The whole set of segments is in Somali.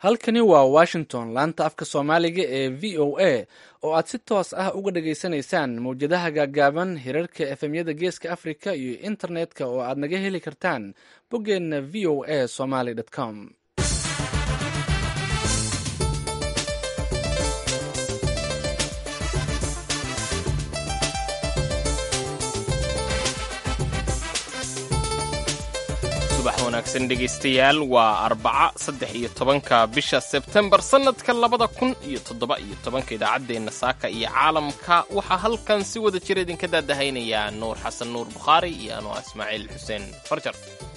halkani waa washington laanta afka soomaaliga ee v o a oo aad si toos ah uga dhageysanaysaan mawjadaha gaagaaban hirarka efemyada geeska africa iyo internetka oo aad naga heli kartaan boggeenna v o a somaly com. subax wanaagsan dhegaystayaal, waa Arbaca 13 bisha Sebtembar sanadka 2017. Idaacaddeenna saaka iyo caalamka waxaa halkan si wada jir idinka daadahaynaya Nuur Xasan Nuur Bukhaari iyo anoo Ismaaciil Xuseen Farjar.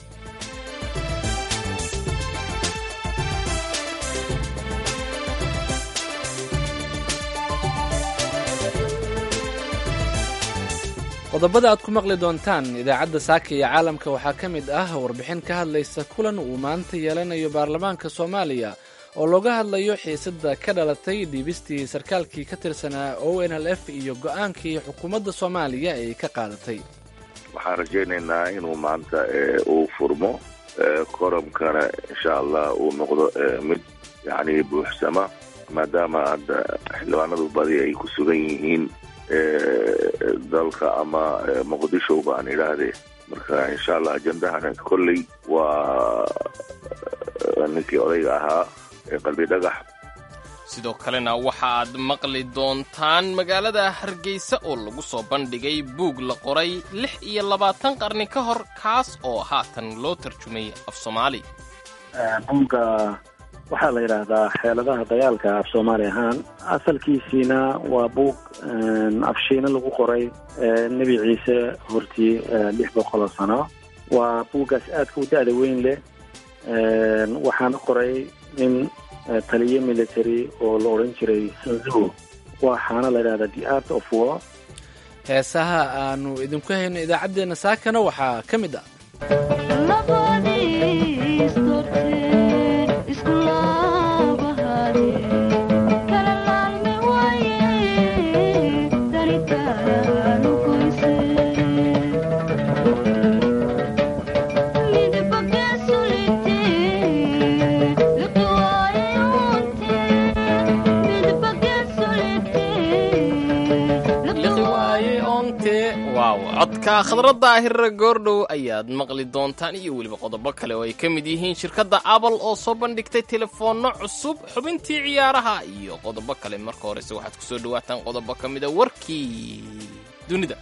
qodobada aad ku maqli doontaan idaacadda saaka iyo caalamka waxaa ka mid ah warbixin ka hadlaysa kulan uu maanta yeelanayo baarlamaanka Soomaaliya oo looga hadlayo xiisadda ka dhalatay dhiibistii sarkaalkii ka tirsanaa ONLF iyo go'aankii xukuumadda Soomaaliya ay ka qaadatay. waxaan rajaynaynaa inuu maanta uu furmo koramkana insha Allah uu noqdo mid buuxsama maadaama hadda xildhibaanadu badi ay ku sugan yihiin dalka ama muqdisho baan idhaahdee. marka insha Allah ajandahana kolley waa ninkii odayga ahaa qalbi dhagax. sidoo kalena waxa aad maqli doontaan magaalada Hargeysa oo lagu soo bandhigay buug la qoray 26 qarni ka hor kaas oo haatan loo tarjumay af Soomaali. buugga waxaa la yidhaahdaa xeeladaha dagaalka af Soomaali ahaan. asalkiisiina waa buug afshiina lagu qoray nebi ciise hortii 600 sano. waa buuggaas aadka u da'da weyn leh. waxaana qoray nin taliye military oo la odhan jiray Sun Tzu. waxaana la yidhahdaa The Art of War. heesaha aanu idinku hayno idaacaddeenna saakana waxaa ka mid ah codka khadradda hirra goordhow ayaad maqli doontaan iyo weliba qodobo kale oo ay ka mid yihiin shirkadda Apple oo soo bandhigtay telefoonno cusub, xubintii ciyaaraha iyo qodobo kale. marka horese waxaad ku soo dhawaataan qodobo ka mida warkii dunida.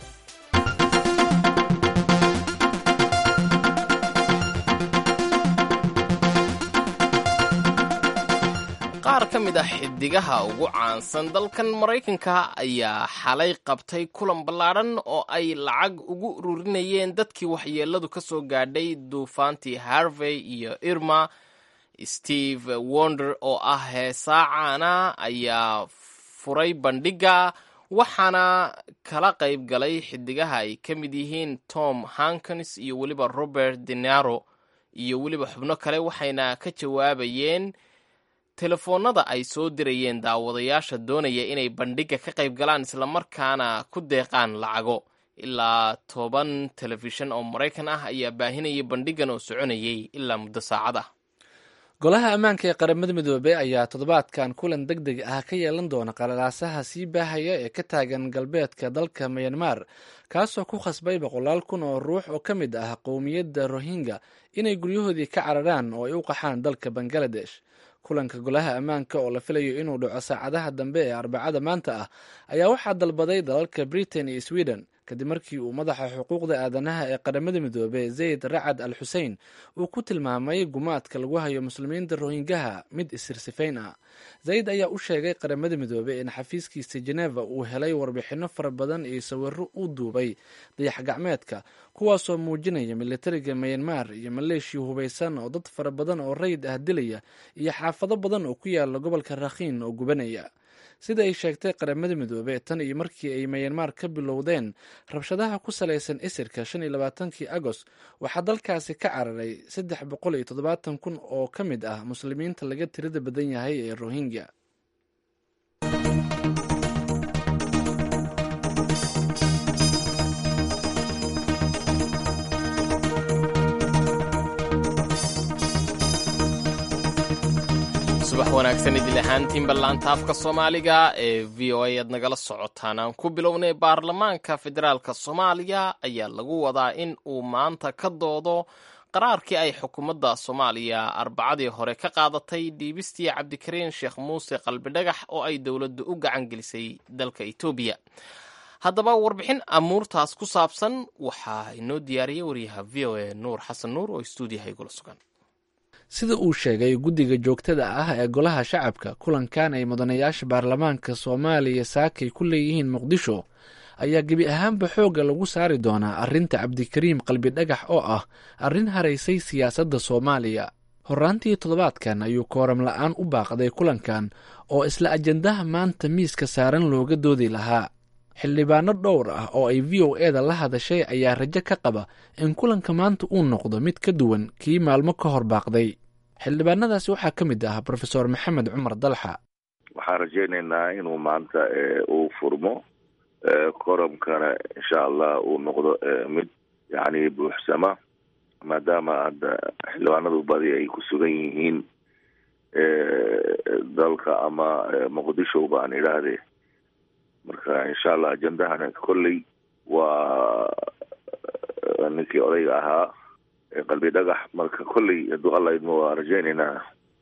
qaar ka mid ah xidigaha ugu caansan dalkan Maraykanka ayaa xalay qabtay kulan ballaadhan oo ay lacag ugu ururinayeen dadkii waxyeeladu ka soo gaadhay duufaantii Harvey iyo Irma. Steve Wonder oo ah heesaa caana ayaa furay bandhigga, waxaana kala qayb galay xidigaha ay ka mid yihiin Tom Hanks iyo weliba Robert De Niro iyo weliba xubno kale, waxayna ka jawaabayeen telefoonnada ay soo dirayeen daawadayaasha doonaya inay bandhigga ka qayb galaan islamarkaana ku deeqaan lacago. ilaa 10 telefishan oo Maraykan ah ayaa baahinayay bandhiggan oo soconayay ilaa muddo saacad ah. golaha ammaanka ee qaramada midoobey ayaa toddobaadkan kulan degdeg ah ka yeelan doona qalalaasaha sii baahaya ee ka taagan galbeedka dalka Myanmar, kaasoo ku khasbay 100,000 oo ruux oo ka mid ah qowmiyadda Rohingya inay guryahoodii ka cararaan oo ay u qaxaan dalka Bangladesh. kulanka golaha ammaanka oo la filayo inuu dhaco saacadaha dambe ee Arbacada maanta ah ayaa waxaa dalbaday dalalka Britain iyo Sweden kadib markii uu madaxa xuquuqda aadanaha ee qaramada midoobey Zayd Racad Al Hussein uu ku tilmaamay gumaadka lagu hayo muslimiinta Rohingyaha mid isirsifayn ah. Zayd ayaa u sheegay qaramada midoobey in xafiiskiisa Geneva uu helay warbixino fara badan iyo sawirro uu duubay dayax gacmeedka kuwaasoo muujinaya militariga Myanmar iyo maleeshiya hubeysan oo dad fara badan oo rayid ah dilaya iyo xaafado badan oo ku yaala gobolka Rakhine oo gubanaya. sida ay sheegtay qaramada midoobey tan iyo markii ay Myanmar ka bilowdeen rabshadaha ku salaysan isirka 25 Agost waxaa dalkaasi ka cararay 370,000 oo ka mid ah muslimiinta laga tirada badan yahay ee Rohingya. subax wanaagsan idil ahaantiin ballaanta afka soomaaliga ee v o a aad nagala socotaan. aan ku bilownay baarlamaanka federaalka soomaaliya ayaa lagu wadaa in uu maanta ka doodo qaraarkii ay xukuumadda soomaaliya arbacadii hore ka qaadatay dhiibistii cabdikariin sheekh muuse qalbidhagax oo ay dowladdu u gacan gelisay dalka etoobiya. haddaba warbixin amuurtaas ku saabsan waxaa inoo diyaariyey wariyaha v o a nuur xasan nuur oo stuudiyaha igula sugan. sida uu sheegay guddiga joogtada ah ee golaha shacabka kulankan ay mudanayaasha baarlamaanka soomaaliya saakay ku leeyihiin muqdisho ayaa gebi ahaanba xoogga lagu saari doonaa arrinta cabdikariim qalbidhagax oo ah arrin haraysay siyaasadda soomaaliya. horraantii toddobaadkan ayuu kooram la'aan u baaqday kulankan oo isla ajandaha maanta miiska saaran looga doodi lahaa. xildhibaano dhowr ah oo ay v o eda la hadashay ayaa rajo ka qaba in kulanka maanta uu noqdo mid ka duwan kii maalmo ka hor baaqday. xildhibaanadaasi waxaa ka mid ah brofesor maxamed cumar dalxa. waxaan rajaynaynaa inuu maanta uu furmo koramkana insha allah uu noqdo mid yani buuxsama maadaama hadda xildhibaanadu badi ay ku sugan yihiin dalka ama muqdisho baan idhaahdee. marka insha allah ajendahana kolley waa ninkii odayga ahaa qalbi dhagax. marka kolley hadduu alla idmo waa rajaynaynaa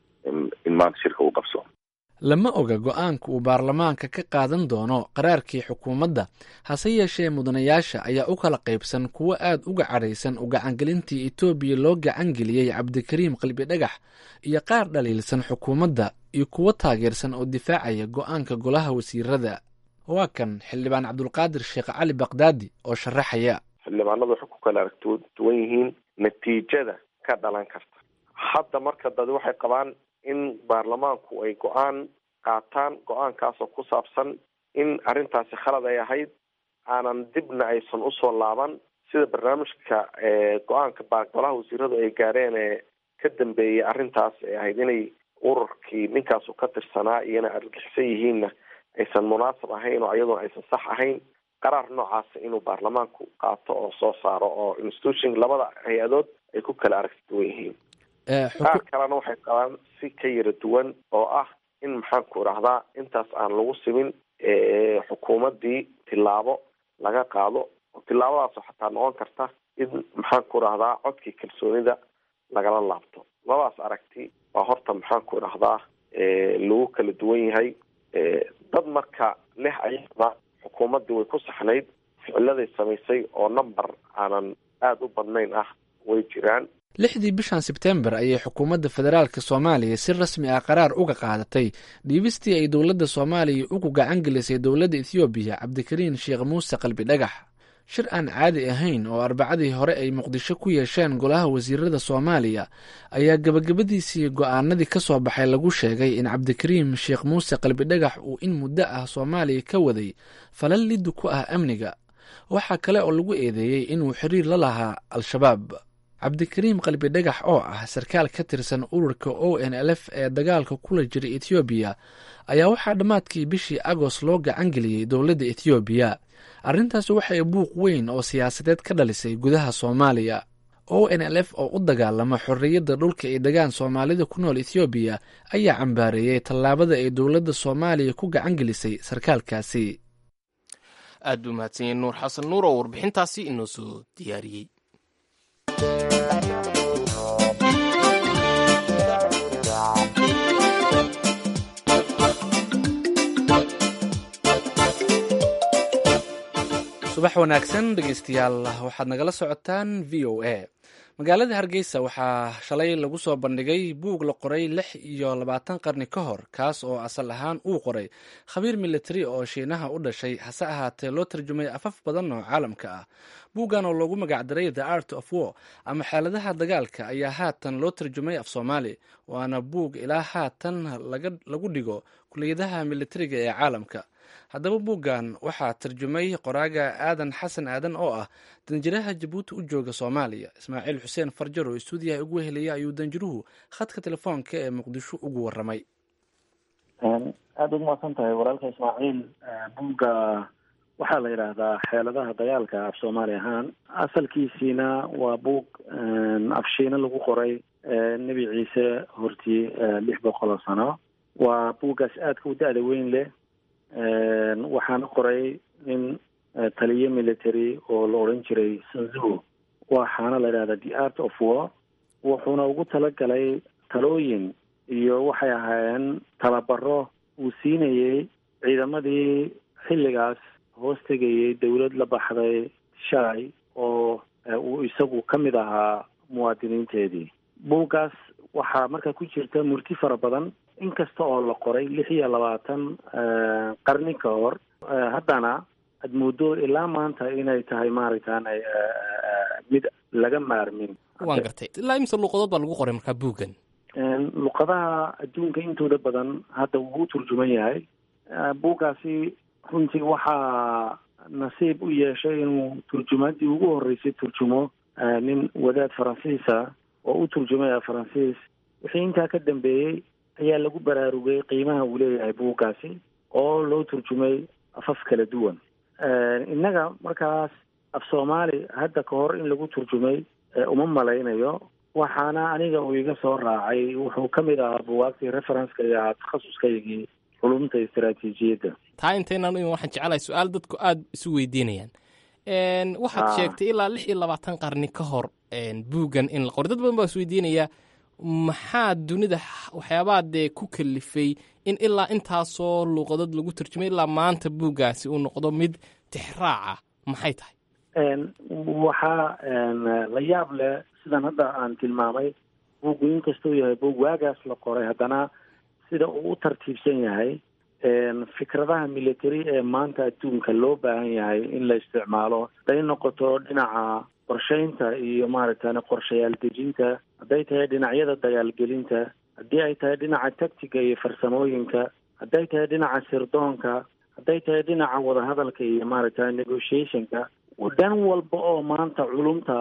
in maanta shirka uu qabso. lama oga go-aanka uu baarlamaanka ka qaadan doono qaraarkii xukuumadda, hase yeeshee mudanayaasha ayaa u kala qaybsan kuwo aad uga cadhaysan u gacangelintii etoobiya loo gacangeliyey cabdikariim qalbidhagax iyo qaar dhaliilsan xukuumadda iyo kuwo taageersan oo difaacaya go-aanka golaha wasiirada. waa kan xildhibaan cabdulqaadir sheekh cali baqdaadi oo sharaxaya. xildhibaanadu waxay ku kala aragduwan yihiin natiijada ka dhalan karta. hadda marka dad waxay qabaan in baarlamaanku ay go-aan qaataan, go-aankaasoo ku saabsan in arrintaasi khalad ay ahayd, aanan dibna aysan usoo laaban sida barnaamijka go-aanka golaha wasiiradu ay gaareen ee ka dambeeyey arrintaas ay ahayd inay ururkii ninkaasu ka tirsanaa iyona argagixisan yihiinna aysan munaasab ahayn oo iyaduna aysan sax ahayn. qaraar noocaasa inuu baarlamaanku qaato oo soo saaro oo institution labada hay-adood ay ku kala aragtiduwan yihiin. qaar kalena waxay qabaan si ka yara duwan oo ah in maxaanku idhahdaa intaas aan lagu simin xukuumaddii tilaabo laga qaado oo tilaabadaasoo xataa noqon karta in maxaanku idhahdaa codkii kalsoonida lagala laabto. labadaas aragti waa horta maxaanku idhahdaa lagu kala duwan yahay. dad marka leh ayada xukuumaddii way ku saxnayd, ficiladay samaysay oo number aanan aada u badnayn ah way jiraan. 6dii bishan sebtembar ayay xukuumadda federaalka soomaaliya si rasmi ah qaraar uga qaadatay dhiibistii ay dowladda soomaaliya ugu gacan gelisay dowladda ethoobiya cabdikariin sheekh muuse qalbidhagax. shir aan caadi ahayn oo arbacadii hore ay muqdisho ku yeesheen golaha wasiirada soomaaliya ayaa gabagabadiisii go-aanadii ka soo baxay lagu sheegay in cabdikariim sheekh muuse qalbidhagax uu in muddo ah soomaaliya ka waday falal liddu ku ah amniga. waxaa kale oo lagu eedeeyey inuu xiriir la lahaa al-shabaab. cabdikariim qalbidhagax oo ah sarkaal ka tirsan ururka ONLF ee dagaalka kula jira ethoobiya ayaa waxaa dhammaadkii bishii agost loo gacan geliyey dowladda ethoobiya. arrintaasi waxay buuq weyn oo siyaasadeed ka dhalisay gudaha soomaaliya. ONLF oo u dagaalama xorriyadda dhulka ay degaan soomaalida ku nool ethoobiya ayaa cambaareeyey tallaabada ay dowladda soomaaliya ku gacan gelisay sarkaalkaasi. aad buu mahadsanyahay nuur xasan nuur oo warbixintaasi inoo soo diyaariyey. subax wanaagsan dhegeystayaal, waxaad nagala socotaan v o a. magaalada hargeysa waxaa shalay lagu soo bandhigay buug la qoray 26 qarni ka hor, kaas oo asal ahaan uu qoray khabiir militari oo shiinaha u dhashay, hase ahaatee loo tarjumay afaf badan oo caalamka ah. buuggan oo loogu magacdaray The Art of War ama xeeladaha dagaalka ayaa haatan loo tarjumay af soomaali, waana buug ilaa haatan lagu dhigo kuliyadaha militariga ee caalamka. haddaba buuggan waxaa tarjumay qoraaga aadan xasan aadan oo ah danjiraha jabuuti u jooga soomaaliya. ismaaciil xuseen farjar oo istuudiyaha ugu helaya ayuu danjiruhu khadka telefoonka ee muqdisho ugu waramay. aada ugu mahadsan tahay walaalka ismaaciil. buugga waxaa la yidhaahdaa xeeladaha dagaalka af soomaali ahaan. asalkiisiina waa buug afshiina lagu qoray nebi ciise hortii 600 sano. waa buuggaas aadka u da-da weyn leh. waxaana qoray nin taliye military oo la odhan jiray Sun Tzu. waxaana la yidhahdaa The Art of War. wuxuuna ugu talagalay talooyin iyo waxay ahaayeen tababaro uu siinayey ciidamadii xilligaas hoos tegayey dawlad la baxday shalay oo uu isagu ka mid ahaa muwaadiniinteedii. buuggaas waxaa markaa ku jirta murti fara badan, inkasta oo la qoray 26 qarni ka hor. haddana aad moodo ilaa maanta inay tahay maaragtaan mid laga maarmin. waan gartay. ilaa imse luuqadood baa lagu qoray markaa buuggan? luqadaha adduunka intooda badan hadda wuu u turjuman yahay. buuggaasi runtii waxaa nasiib u yeeshay inuu turjumaadii ugu horreysay turjumo nin wadaad faransiisa oo u turjumaya faransiis. wixii intaa ka dambeeyey ayaa lagu baraarugay qiimaha uu leeyahay buuggaasi oo loo turjumay afaf kala duwan. innaga markaas af soomaali hadda ka hor in lagu turjumay uma malaynayo. waxaana aniga uu iga soo raacay, wuxuu ka mid ahaa buugaagtii referenska iyo takhasuskaygii culumta istaraatiijiyadda. taa intaynan waxaan jecelahay su-aal dadku aada isu weydiinayaan. waxaad sheegtay ilaa 26 qarni ka hor buuggan in la qoray. dad badan baa is weydiinaya maxaa dunida waxyaabaha dee ku kalifay in ilaa intaasoo luuqadood lagu turjumay ilaa maanta buuggaasi uu noqdo mid tixraaca, maxay tahay? waxaa la yaab leh sidan hadda aan tilmaamay, buuggu inkastuu yahay buug waagaas la qoray, haddana sida uu u tartiibsan yahay fikradaha military ee maanta adduunka loo baahan yahay in la isticmaalo, hadday noqoto dhinaca qorshaynta iyo maaragtane qorshayaal dejinta, hadday tahay dhinacyada dagaalgelinta, haddii ay tahay dhinaca tactiga iyo farsamooyinka, hadday tahay dhinaca sirdoonka, hadday tahay dhinaca wadahadalka iyo maaragtane negotiationka, dhan walba oo maanta culumta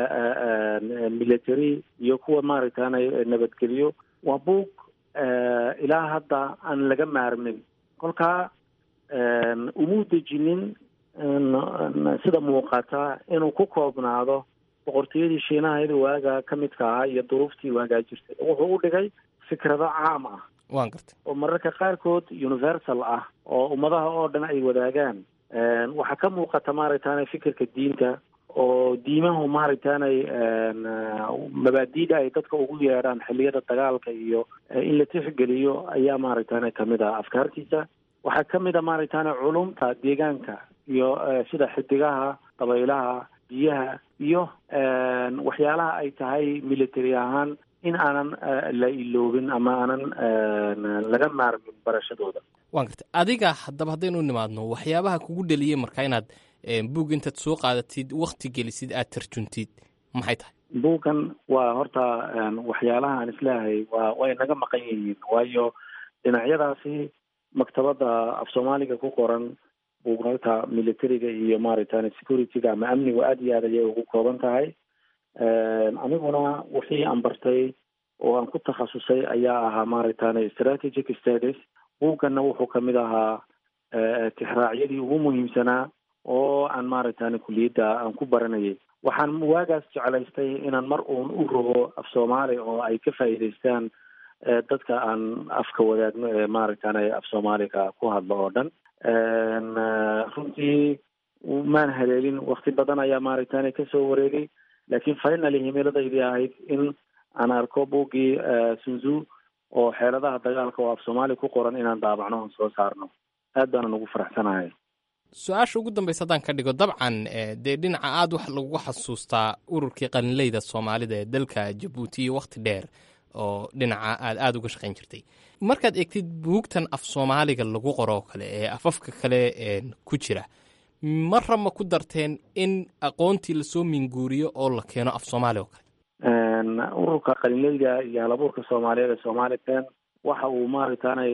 military iyo kuwa maaragtane nabadgeliyo, waa buug ilaa hadda aan laga maarmin. kolkaa umuu dejinin sida muuqata inuu ku koobnaado boqortooyadii shiinaha waaga ka midka ahaa iyo duruuftii waagaa jirtay. wuxuu u dhigay fikrado caam ah waan gartay oo mararka qaarkood universal ah oo ummadaha oo dhan ay wadaagaan. waxaa ka muuqata maaragtaane fikirka diinta oo diimahu maaragtaanay mabaadiida ay dadka ugu yeedhaan xilliyada dagaalka iyo in la tixgeliyo ayaa maaragtaane kamid ah afkaartiisa. waxaa kamid a maaragtaane culumta deegaanka iyo sida xidigaha, dabaylaha, biyaha iyo waxyaalaha ay tahay military ahaan in aanan la iloobin ama aanan laga maarmin barashadooda. waan gartay. adiga haddaba haddaynu nimaadno waxyaabaha kugu dheliyey markaa inaad buug intaad soo qaadatid wakti gelisid aad tarjuntid maxay tahay? buuggan waa horta waxyaalaha aan isleeyahay way naga maqan yihiin, waayo dhinacyadaasi maktabadda af soomaaliga ku qoran buugagta militariga iyo maaragtane securityga ama amnigu aada iyo aad ayay ugu kooban tahay. aniguna wixii aan bartay oo aan ku takhasusay ayaa ahaa maaragtane strategic studies. buugganna wuxuu kamid ahaa tixraacyadii ugu muhiimsanaa oo aan maaragtane kuliyadda aan ku baranayay. waxaan waagaas jeclaystay inaan mar uun u rogo af soomaali oo ay ka faa'iidaystaan dadka aan afka wadaagno ee maaragtane af soomaaliga ku hadlo oo dhan. runtii maan haleelin, wakti badan ayaa maaragtane kasoo wareegay, laakiin finally himiladaydi ahayd in aan arko buuggii Sun Tzu oo xeeladaha dagaalka oo af soomaali ku qoran inaan daabacno oon soo saarno. aad baanan ugu faraxsanahay. su-aasha ugu dambaysa haddaan ka dhigo, dabcan dee dhinaca aada wax lagu xasuustaa ururkii qalinleyda soomaalida ee dalka jabuuti iyo wakti dheer oo dhinaca aada uga shaqayn jirtay. markaad eegtid buugtan af soomaaliga lagu qoroo kale ee afafka kale ku jira, marra ma ku darteen in aqoontii lasoo minguuriyo oo la keeno af soomaali oo kale? ururka qalinleyda iyo halabuurka soomaaliyeed ee Somali Pen waxa uu maaragtaanay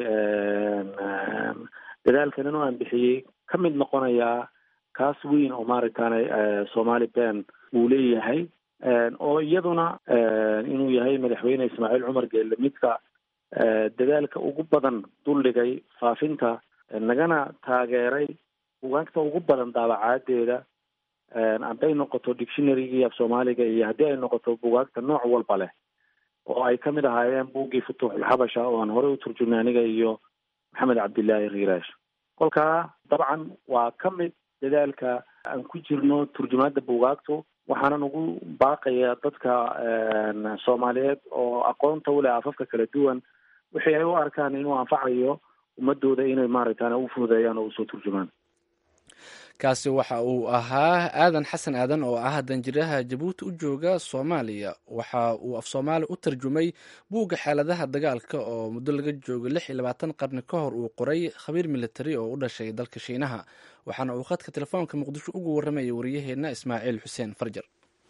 dadaalkan inuu aan bixiyey ka mid noqonayaa kaas weyn oo maaragtaanay Somali Pen uu leeyahay, oo iyaduna inuu yahay madaxweyne Ismaaciil Cumar Geelle midka dadaalka ugu badan duldhigay faafinta, nagana taageeray buugaagta ugu badan daabacaadeeda, hadday noqoto dictionarygii af soomaaliga iyo haddii ay noqoto buugaagta nooc walba leh oo ay kamid ahaayeen buuggii futuuxulxabasha oo aan horey u turjumnay aniga iyo maxamed cabdillaahi riiraash. kolkaa dabcan waa ka mid dadaalka aan ku jirno turjumaadda buugaagtu, waxaanan ugu baaqaya dadka soomaaliyeed oo aqoonta u leh afafka kala duwan wixii ay u arkaan inuu anfacayo ummadooda inay maaragtaan u fududeeyaan oo usoo turjumaan. kaasi waxa uu ahaa aadan xasan aadan oo ah danjiraha jabuuti u jooga soomaaliya. waxa uu af soomaali u tarjumay buugga xeeladaha dagaalka oo muddo laga joogo 26 qarni ka hor uu qoray khabiir militari oo u dhashay dalka shiinaha. waxaana uu khadka telefoonka muqdisho ugu warramayay wariyaheenna ismaaciil xuseen farjar.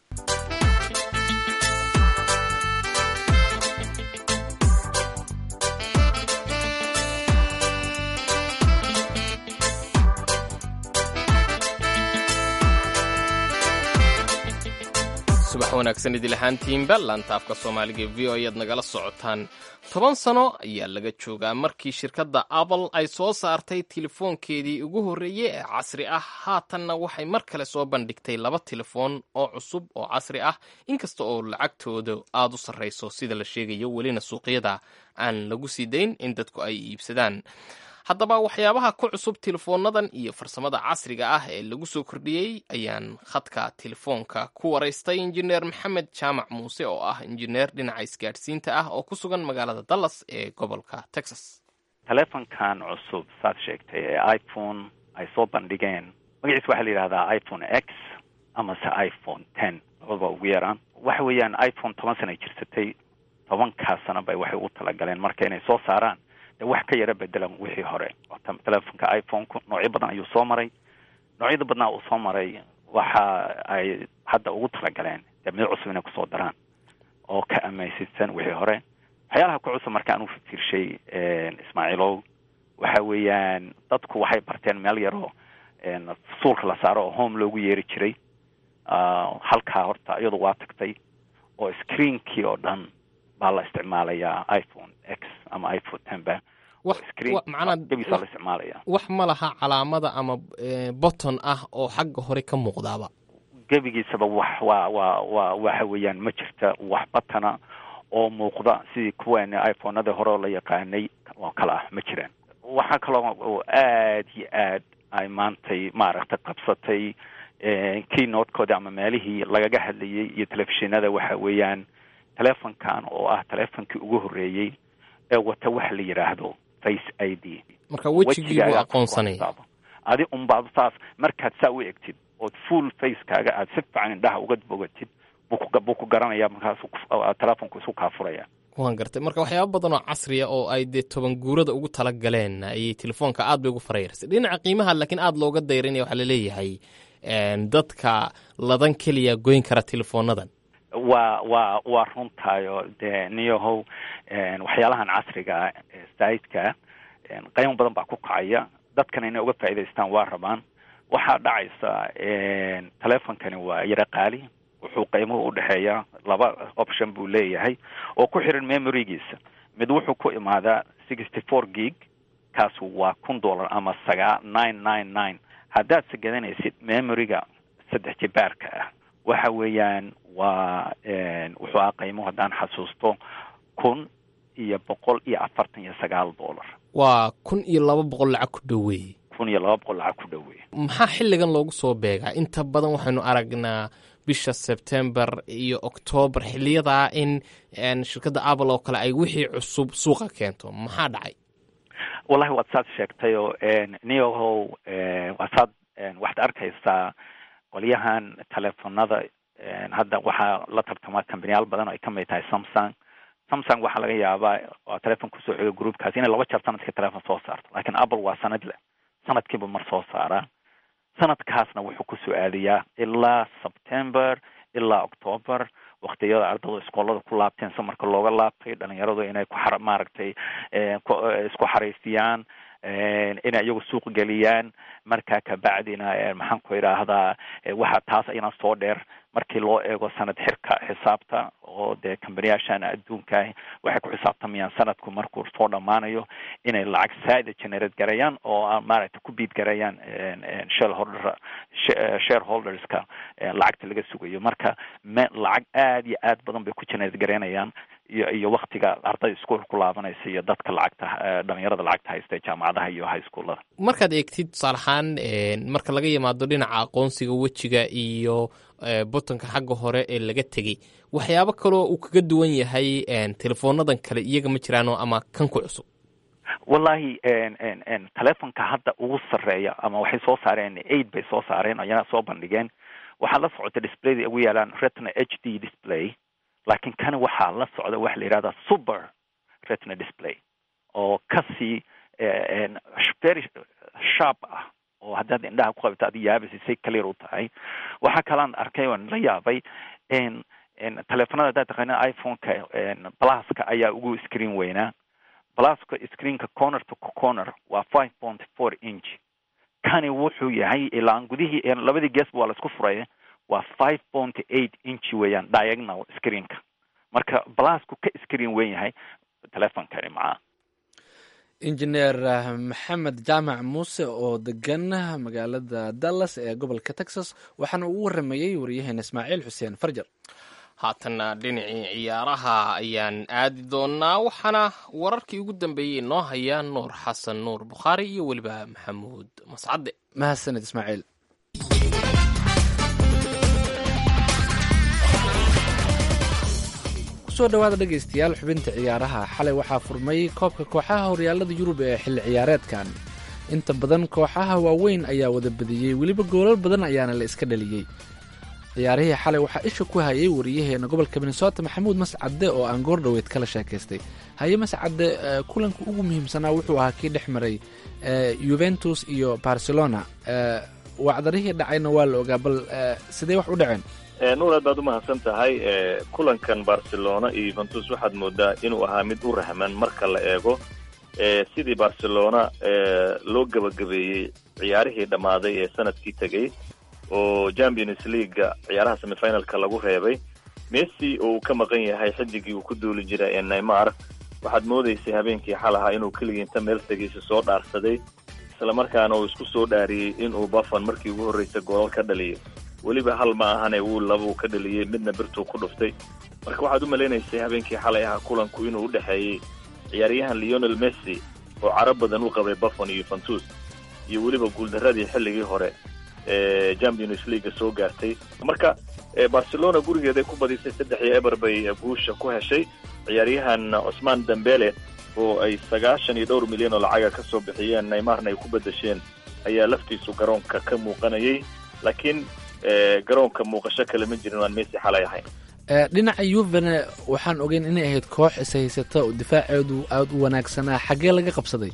subax wanaagsan idil ahaantiinba laanta afka soomaaliga v o ayaad nagala socotaan. 10 sano ayaa laga joogaa markii shirkadda Apple ay soo saartay telefoonkeedii ugu horreeyey ee casri ah. haatanna waxay mar kale soo bandhigtay 2 telefoon oo cusub oo casri ah, inkasta oo lacagtooda aad u sarreyso sida la sheegayo, welina suuqyada aan lagu sii dayn in dadku ay iibsadaan. haddaba waxyaabaha ku cusub telefoonadan iyo farsamada casriga ah ee lagu soo kordhiyey ayaan khadka telefoonka ku waraystay injineer maxamed jaamac muuse oo ah injineer dhinaca isgaadhsiinta ah oo ku sugan magaalada Dallas ee gobolka Texas. telefoonkan cusub saad sheegtay ee iPhone ay soo bandhigeen magaciisa waxaa la yidhahdaa iPhone X amase iPhone 10 labadaba ugu yaraan. waxa weeyaan iPhone 10 sano ay jirsatay, 10 sano bay waxay u talagaleen marka inay soo saaraan wax ka yara bedelan wixii hore. telefoonka iPhone-ku noocyo badan ayuu soo maray, noocyada badnaa uu soo maray waxa ay hadda ugu talagaleen mid cusub inay kusoo daraan oo ka amaysisan wixii hore. waxyaalaha ku cusub marka aan u fikirshay Ismaaciilow waxa weeyaan dadku waxay barteen meel yaroo suulka la saaro oo home loogu yeeri jiray. halkaa horta iyadu waa tagtay oo screenkii oo dhan baa la isticmaalayaa iPhone X ama iPhone 10 ba wax ma laha calaamada ama button ah oo xagga hore ka muuqdaaba. gebigiisaba waxa weeyaan ma jirta wax batana oo muuqda sidii kuwan iPhone-ada hore oo la yaqaanay oo kala ah ma jiraan. waxaa kaloo aad iyo aad ay maantay maaragtay qabsatay keynote-kooda ama meelihii lagaga hadlayay iyo telefishinada waxa weeyaan telefoonkan oo ah telefoonkii ugu horreeyey ee wata wax la yiraahdo Face ID. marka wejigiigu aqoonsanaya adi baad saas markaad saa u egtid oo full face-kaaga aad si fiican indhaha uga bogatid buu ku garanaya markaas telefoonku isu kaafuraya. waan gartay. marka waxyaabo badan oo casri ah oo ay 10 guurada ugu tala galeen ay telefoonka aad bay ugu farayarsay dhinaca qiimaha, laakiin aad looga dayrinaya waxa la leeyahay dadka ladan kaliya goyn kara telefoonadan. waa runtaayo dee niyahow waxyaalahan casriga saidka qiimo badan baa ku kacaya, dadkana inay uga faa'iidaystaan waa rabaan. waxaa dhacaysa telefoonkani waa yara qaali, wuxuu qiimuhu u dhexeeya 2 option buu leeyahay oo ku xiran memorygiisa. mid wuxuu ku imaadaa 64 gig, kaasu waa $1 ama $999. haddaad sigadanaysid memoryga 3 jibaarka ah waxa weeyaan waa wuxuu qiimo haddaan xasuusto $1,149. waa $1,200 lacag ku dhaweey. $1,200 lacag ku dhaweey. maxaa xilligan loogu soo beegaa? inta badan waxaynu aragnaa bisha September iyo October xilliyadaa in shirkadda Apple oo kale ay wixii cusub suuqa keento. maxaa dhacay? wallahi waad saad sheegtay oo niyahow waxaad arkaysaa qolyahan telefoonada hadda waxaa la tartamaa kambaniyaal badan oo ay ka mid tahay Samsung waxaa laga yaabaa oo telefoon kusoo xiga groupkaas inay 2 jeer sanadkii telefoon soo saarto, laakiin Apple waa sanadkiiba mar soo saaraa. sanadkaasna wuxuu kusoo aadayaa ilaa September ilaa October, waqtiyada ardaydu iskoolada ku laabteen samarka looga laabtay, dhalinyaradu inay maaragtay isku xariisiyaan, inay iyagu suuq geliyaan. markaa ka bacdina maxaan ku idhaahdaa waxa taas ayna soo dheer markii loo eego sanad xirka xisaabta oo dee kambaniyaashan adduunka waxay ku xisaabtamayaan sanadku markuu soo dhamaanayo inay lacag saa'id generate garayaan oo maaragtay ku biid garayaan shareholderska lacagta laga sugayo. marka lacag aad iyo aad badan bay ku generate garanayaan iyo waktiga ardayda iskuol ku laabanaysa iyo dadka lacagta dhalinyarada lacagta haysta jaamacadaha iyo high schoolada. markaad eegtid tusaale ahaan marka laga yimaado dhinaca aqoonsiga wejiga iyo butonka xagga hore ee laga tegey, waxyaabo kaloo uu kaga duwan yahay telefoonadan kale iyaga ma jiraano ama kan ku cusub? wallahi telefonka hadda ugu sarreeya ama waxay soo saareen 8 bay soo saareen ayana soo bandhigeen. waxaa la socota displayda ugu yaalaan retina HD display, laakiin kana waxaa la socda waxa la yidhahdaa super retina display oo kasii very sharp ah, oo haddaad indhaha ku qabta adi yaabisi say clear u tahay. waxaa kalaan arkay oon la yaabay telefonada haddaad taqaana iPhone-ka pluska ayaa ugu screen weynaa. pluska screenka corner to corner waa 5.4 inch. kani wuxuu yahay ilaan gudihii labadii geesba waa la isku furay, waa 5.8 inch weeyaan diagonal screenka. marka plusku ka screen weyn yahay telefonkani macaa. injineer maxamed jaamac muuse oo degan magaalada Dallas ee gobolka Texas waxaana uu waramayay wariyaheena Ismaaciil Xuseen Farjar. haatanna dhinacii ciyaaraha ayaan aadi doonaa, waxaana wararkii ugu dambeeyey noo hayaan nuur xasan nuur bukhaari iyo weliba maxamuud mascade. mahadsanid Ismaaciil. kusoo dhawaada dhegaystayaal xubinta ciyaaraha. xalay waxaa furmay koobka kooxaha horyaalada Yurub ee xilli ciyaareedkan. inta badan kooxaha waaweyn ayaa wada badiyey, weliba goolal badan ayaana la iska dhaliyey. ciyaarihii xalay waxaa isha ku hayay wariyaheena gobolka Minnesota Maxamuud Mascade oo aan goor dhaweyd kala sheekaystay. haye Mascade, kulanka ugu muhiimsanaa wuxuu ahaa kii dhex maray Juventus iyo Barcelona. wacdarihii dhacayna waa la ogaa, bal sidee wax u dhaceen? nuur aad baad u mahadsan tahay. kulankan Barcelona iyo Juventus waxaad moodaa inuu ahaa mid u rahman marka la eego sidii Barcelona loo gabagabeeyey ciyaarihii dhammaaday ee sanadkii tegey oo Champions League ciyaaraha semifinalka lagu reebay. Messi oo ka maqan yahay xidigii uu ku duuli jiray ee Neymar, waxaad moodaysay habeenkii xalaha inuu keligii inta meel tagiisa soo dhaarsaday, isla markaana uu isku soo dhaariyey inuu Buffon markii ugu horreysay gool ka dhaliyo. weliba hal ma ahane uu laba ka dhaliyey, midna birtuu ku dhuftay. marka waxaad u maleynaysay habeenkii xalay ahaa kulanku inuu u dhexeeyey ciyaaryahan Lionel Messi oo carab badan u qabay Buffon iyo Juventus, iyo weliba guuldaradii xilligii hore Champions League soo gaartay. marka Barcelona gurigeeda ku badisay 3-0 bay guusha ku heshay. ciyaaryahan Ousmane Dembele oo ay 92 milyan oo lacag ka soo bixiyeen, Neymarna ay ku bedesheen, ayaa laftiisu garoonka ka muuqanayay. laakiin garoonka muuqasho kale ma jirin aan Messi xalay ahayn. dhinaca Juve waxaan ogeyn inay ahayd koox is haysata oo difaaceedu aad u wanaagsanaa. xagee laga qabsaday?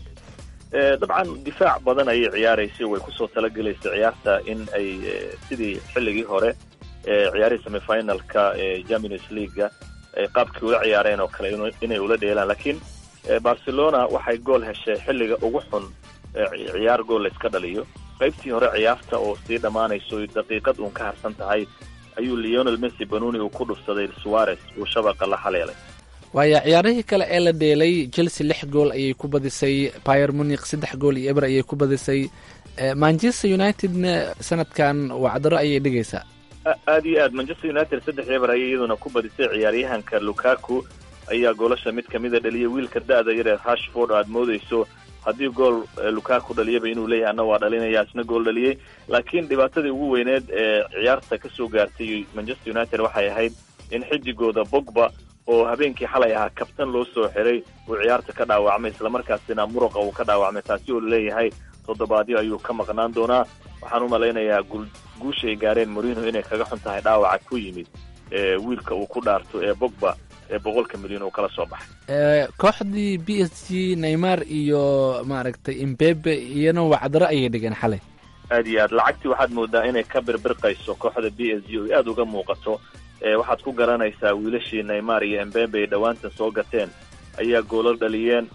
dabcan difaac badan ayay ciyaaraysay, way kusoo talagelaysay ciyaarta in ay sidii xilligii hore ciyaarihii semifinalka Champions League qaabkii ula ciyaareen oo kale inay ula dheelaan. laakiin Barcelona waxay gool heshay xilliga ugu xun ciyaar gool la iska dhaliyo. qaybtii hore ciyaarta oo sii dhammaanayso daqiiqad uun ka harsan tahay ayuu Lionel Messi Benoni uu ku dhufsaday Suarez uu shabaqa la haleelay. waaya ciyaarihii kale ee la dheelay, Chelsea 6 gool ayay ku badisay, Bayern Munich 3 gool iyo eber ayay ku badisay. Manchester Unitedna sanadkan wacdaro ayay dhigaysaa. aad iyo aad Manchester United 3-0 ayay iyaduna ku badisay. ciyaaryahanka Lukaku ayaa goolasha mid kamida dhaliyay. wiilka da'da yar ee Rashford aad moodayso haddii gool Lukaku dhaliyaba inuu leeyahay anna waa dhalinaya, isna gool dhaliyay. laakiin dhibaatadii ugu weyneed ee ciyaarta ka soo gaartay Manchester United waxay ahayd in xidigooda Pogba oo habeenkii xalay ahaa kabtan loo soo xiray uu ciyaarta ka dhaawacmay, isla markaasina muruqa uu ka dhaawacmay. taasi oo leeyahay toddobaadyo ayuu ka maqnaan doonaa. waxaan u malaynayaa guushay gaareen Mourinho inay kaga xun tahay dhaawaca ku yimid wiilka uu ku dhaarto ee Pogba ee 100 milyan uu kala soo baxay. kooxdii PSG Neymar iyo maaragtay Mbappe iyana wacdaro ayay dhigeen xalay. aad iyo aad lacagtii waxaad moodaa inay ka birbirqayso kooxda PSG oo aad uga muuqato. waxaad ku garanaysaa wiilashii Neymar iyo Mbappe ay dhawaantan soo gateen ayaa goolal dhaliyeen.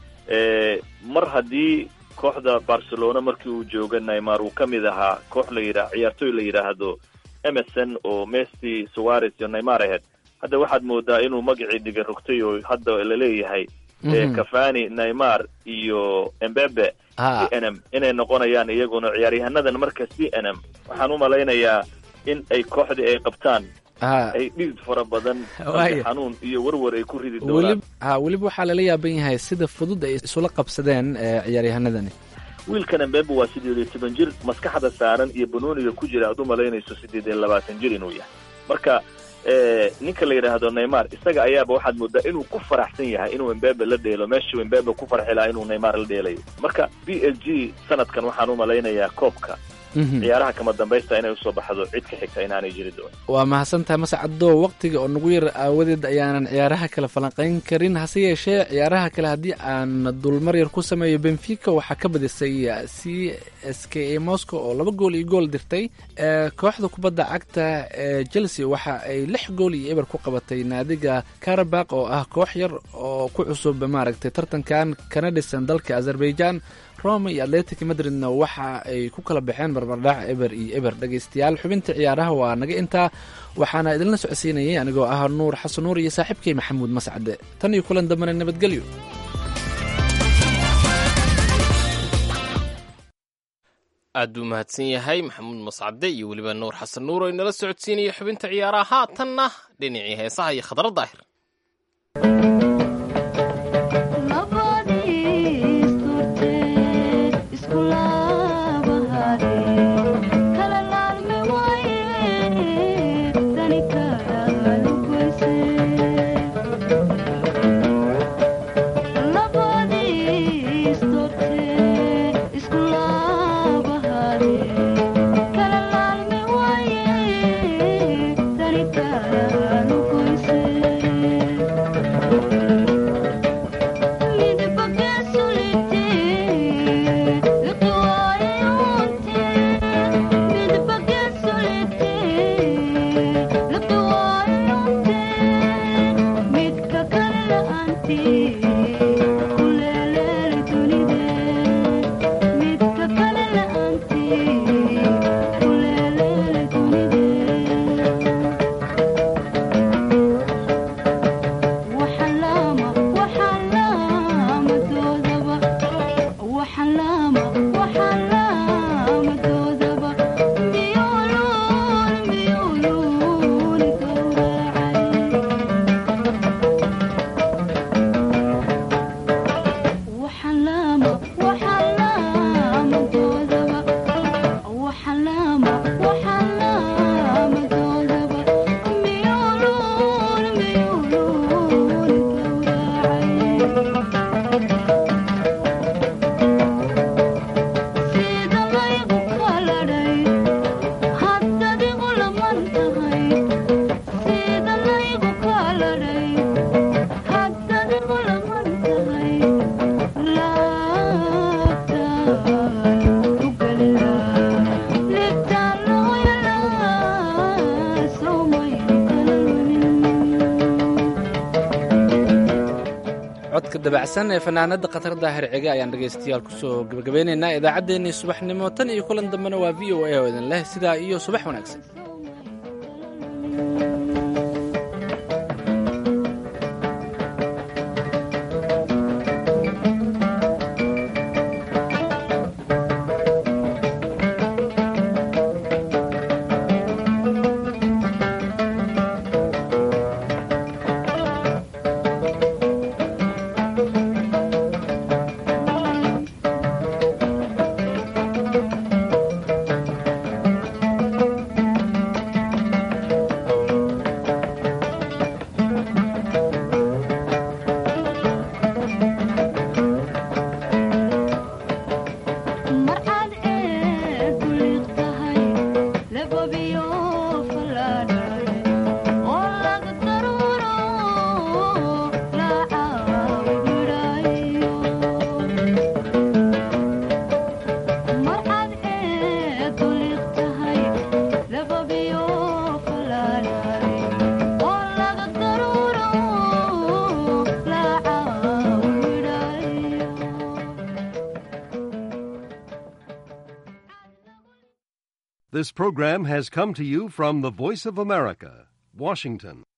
mar haddii kooxda Barcelona markii uu jooga Neymar uu ka mid ahaa koox ciyaartoy la yidhaahdo Emerson oo Messi, Suarez iyo Neymar ahayd, hadda waxaad moodaa inuu magacii dhiga rogtay oo hadda la leeyahay Cavani, Neymar iyo Mbappe CNM inay noqonayaan iyaguna ciyaaryahanadan. marka CNM waxaan u malaynayaa in ay kooxdii ay qabtaan ay dhidid fara badan xanuun iyo warwar ay ku ridi doonaan. weliba waxaa lala yaaban yahay sida fudud ay isula qabsadeen ciyaaryahanadani. wiilkan Mbembe waa 18 jir, maskaxda saaran iyo banooniga ku jira aad u malaynayso 28 jir inuu yahay. marka ninka la yidhaahdo Neymar isaga ayaaba waxaad moodaa inuu ku faraxsan yahay inuu Mbembe la dheelo meeshii Mbembe ku farxi lahaa inuu Neymar la dheelayo. marka PSG sanadkan waxaan u malaynayaa koobka ciyaaraha kama dambaysta inay usoo baxdo cid ka xigta inaanay jiri doonin. waa mahadsantahay mascado, waqtiga oo nagu yar aawadeed ayaanan ciyaaraha kale falanqayn karin. hase yeeshee ciyaaraha kale haddii aan dulmar yar ku sameeyo, Benfica waxaa ka badisay CSKA Moscow oo 2-gool dirtay. kooxda kubadda cagta ee Chelsea waxa ay 6-0 ku qabatay naadiga Karabakh oo ah koox yar oo ku cusub maaragtay tartankan kana dhisan dalka Azerbaijan. Roma iyo Athletic Madridna waxa ay ku kala baxeen barbardhac 1-1. dhegaystayaal, xubinta ciyaaraha waa naga intaa, waxaana idinla socodsiinayay anigoo ah Nuur Xasan Nuur iyo saaxiibkay Maxamuud Mascade. tan iyo kulan dambana nabadgelyo. aad buu mahadsan yahay Maxamuud Mascade iyo weliba Nuur Xasan Nuur oo inala socodsiinaya xubinta ciyaaraha. haatanna dhinacii heesaha iyo Khadra Daahir. dabacsan ee fanaanada Khadra Daahir Ciga ayaan dhageystayaal ku soo gabagabeynaynaa idaacaddeenii subaxnimo. tan iyo kulan dambena waa VOA oo idin leh sidaa iyo subax wanaagsan. This program has come to you from the Voice of America, Washington.